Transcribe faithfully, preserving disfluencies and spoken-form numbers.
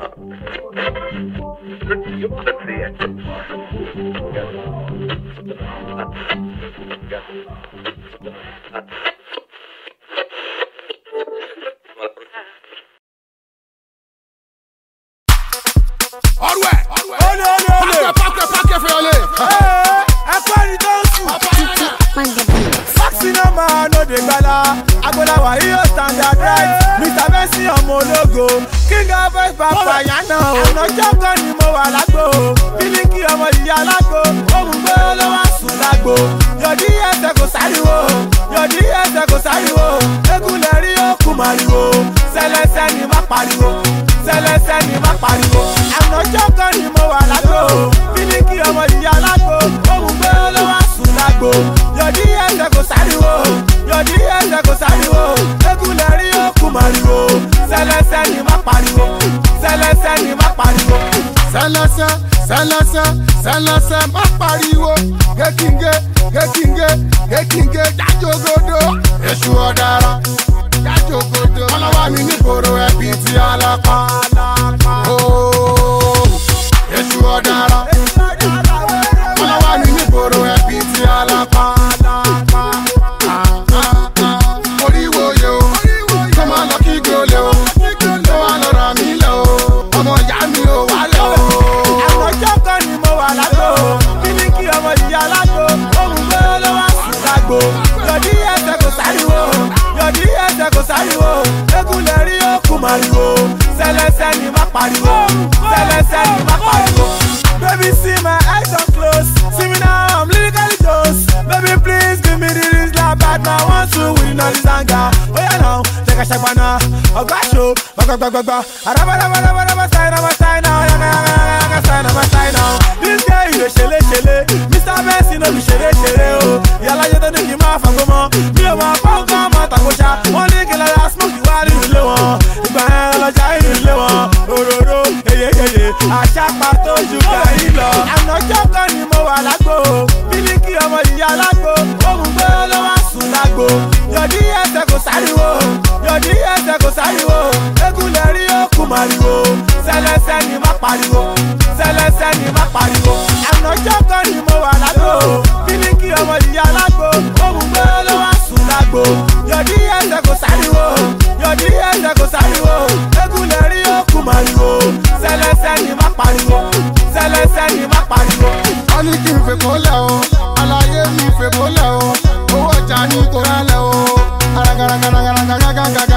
King of voice papa yana ọ̀nà jọ́gọ́ ni mo wà lágbo bílíkì ọmọ ìyá lágbo ohun gbé ló wá sùn lágbo yọ̀dí ẹsẹ̀ kò sáriwo yọ̀dí ẹsẹ̀ kò sáriwo egunlẹ̀ rí òkú màriwo sẹlẹsẹ ni má pariwo sẹlẹsẹ ni má pariwo ọ̀nà jọ́gọ́ ni mo wà lágbo bílíkì ọmọ ìyá lágbo ohun gbé ló wá sùn lágbo yọ̀dí ẹsẹ̀ kò sáriwo yọ̀dí ẹsẹ̀ kò sáriwo egunlẹ̀ rí òkú màriwo sẹlẹsẹ ni má pariwo sẹlẹsẹ ni má pariwo sẹlẹsẹ sẹlẹsẹ sẹlẹsẹ má pariwo kékinge kékinge kékinge jájogodo èṣù ọ̀daràn jájogodo ọlọ́wà mi nígboro ẹbí tí alápá ooo èṣù ọ̀daràn ọlọ́wà mi nígboro ẹbí tí alápá. Yọ̀dí ẹsẹ̀ kò sáriwo, yọ̀dí ẹsẹ̀ kò sáriwo, egunlẹ̀ rí òkú màriwo, sẹlẹsẹ ni má pariwo, sẹlẹsẹ ni má pariwo. Baby see my eyes on close, see me now I'm lyrically dose. Baby please give me the reason like bad man want to win all this anger. Oh yeah now, take a shake banana, ọgbà show, gbàgbàgbàgbà, arabarabarabaraba sign on my sign now, yaga yaga yaga sign on my sign now. This guy you dey ṣẹlẹ̀ ṣẹlẹ̀, Mister Benson no be ṣeré ṣeré o. Yàrá yẹn tó ní kí n máa fàgbọ́ mọ́, mi ò máa pọ́n kán máa tàkóṣá. Wọ́n ní kí n lọ́la smoke wá nínú ilé wọn, ìgbà yẹn lọ́jà nínú ilé wọn. Òróró eyeyeye, àṣà pàtó ju gàrí lọ. Àná jọ́kọ́ ni mo wà lágbo, bílíkì ọmọ ìyá lágbo, ohun gbé ló wá sùn lágbo. Yọ̀dí ẹsẹ̀ kò sáriwo, yọ̀dí ẹsẹ̀ kò sáriwo, egunlẹ̀ rí òkú màriwo, sẹlẹsẹ ni má pariwo, sẹlẹsẹ ni má pariwo. Àná jọ́kọ́ ni mo wà lágbo, bílíkì ọmọ ìyá lágbo, ohun gbé ló wá sùn lágbo. Yọ̀dí ẹsẹ̀ kò sáriwo, yọ̀dí ẹsẹ̀ kò sáriwo, egunlẹ̀ rí òkú màriwo, sẹlẹsẹ ni má pariwo, sẹlẹsẹ ni má pariwo. Wọ́n ní kí n fè kólẹ̀ o, àlàyé mi fè kólẹ̀ o, owó ọjà ní kò rálẹ̀ o, aragaragaragaragaraga.